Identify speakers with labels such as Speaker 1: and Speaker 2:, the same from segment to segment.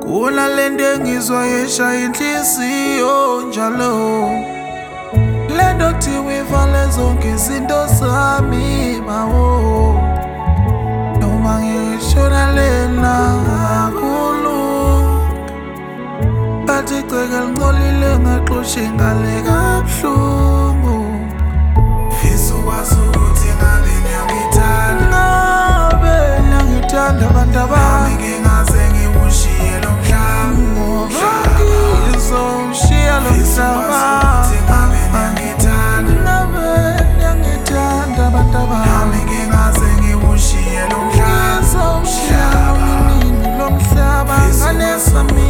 Speaker 1: Unalende ngizwa yesha inhliziyo njalo. Lendo tiwivale zonke izinto zami bawo. Noma ngishona lena kakhulu, bathi iceka lingcolile ngaxoshi ngale kabuhlungu. Fisa ukwazi ukuthi ngabe ngiyangithanda, ngabe ngiyangithanda abantu abami. Ngingaze ngiwushiye lo mhlaba, ngizowushiya lo mhlaba. Ngabe ngiyangithanda abantu abami. Ngingaze ngiwushiye lo mhlaba, ngizowushiya nini lo mhlaba. Nganesami,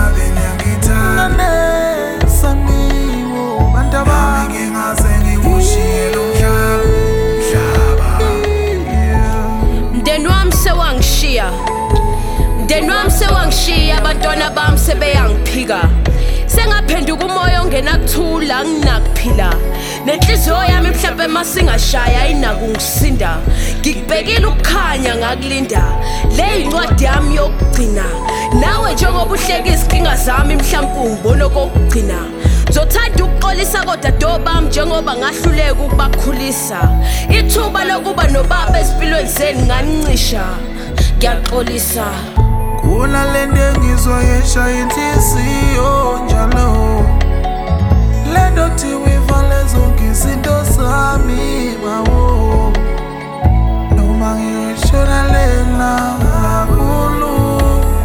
Speaker 1: nganesami abantu abami. Ngingaze ngiwushiye lo mhlaba.
Speaker 2: Mndeni wami sewangishiya, mndeni wami sewangishiya, abantwana bami sebeyangiphika. Sengaphenduka umoya ongenakuthula, anginakuphila. Nenhliziyo yami mhlampe masingashaya ayinakungisinda. Ngikubekile ukukhanya ngakulinda, le incwadi yami yokugcina. Nawe njengoba uhleka izinkinga zami mhlampe ungibona okokugcina. Zothanda ukuxolisa kodwa dobami njengoba ngahluleka ukubakhulisa. Ithuba lokuba nobaba ezimpilweni zenu ngancisha, ngiyaxolisa.
Speaker 1: Unalende ngizwa yesha inhliziyo njalo. Lendo tiwivale zonke izinto zami bawo. Noma ngishona lena kakhulu,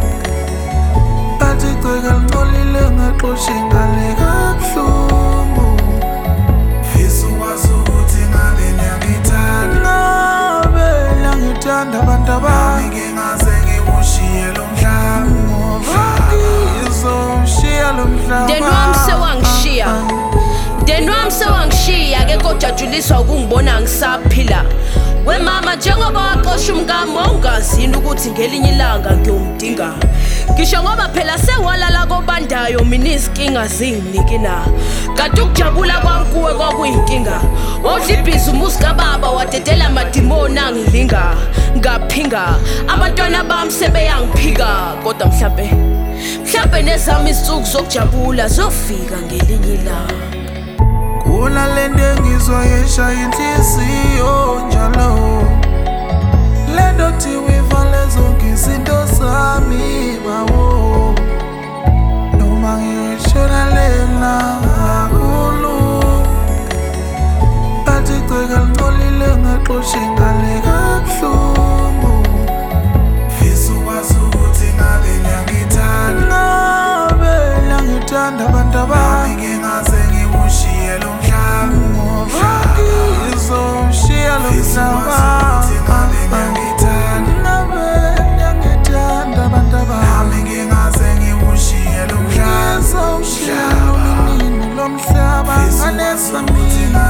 Speaker 1: bathi iceka lingcolile ngaxoshi ngale kabuhlungu. Fisa ukwazi ukuthi ngabe ngiyangithanda, ngabe ngiyangithanda abantu abami. Ngingaze ngiwushiye lo mhlaba, ngizowushiya lo mhlaba.
Speaker 2: Mndeni wami sewangishiya, mndeni wami sewangishiya, ke kojajuliswa ukungibona ngisaphila. We mama njengoba waxosha umkami wawungazini ukuthi ngelinye ilanga ngiyomdinga. Ngisho ngoba phela sewalala kobandayo mina izinkinga zinginiki na. Kanti ukujabula kwami kuwe kwakuyinkinga. Wawudla ibhizi umuzi kababa wadedela amadimoni angilinga. Ngaphinga abantwana bami sebeyangiphika, kodwa mhlampe nezami izinsuku zokujabula zofika ngelinye ilanga.
Speaker 1: Unalende ngizwa yesha inhliziyo njalo. Lendo tiwivale zonke izinto zami bawo. Noma ngishona lena kakhulu, bathi iceka lingcolile ngaxoshi ngale kabuhlungu. Fisa ukwazi ukuthi ngabe ngiyangithanda, ngabe ngiyangithanda abantu abami. Ngingaze ngiwushiye lo mhlaba, ngizowushiya lo mhlaba. Ngabe ngiyangithanda abantu abami. Ngingaze ngiwushiye lo mhlaba, ngizowushiya nini lo mhlaba. Nganesami,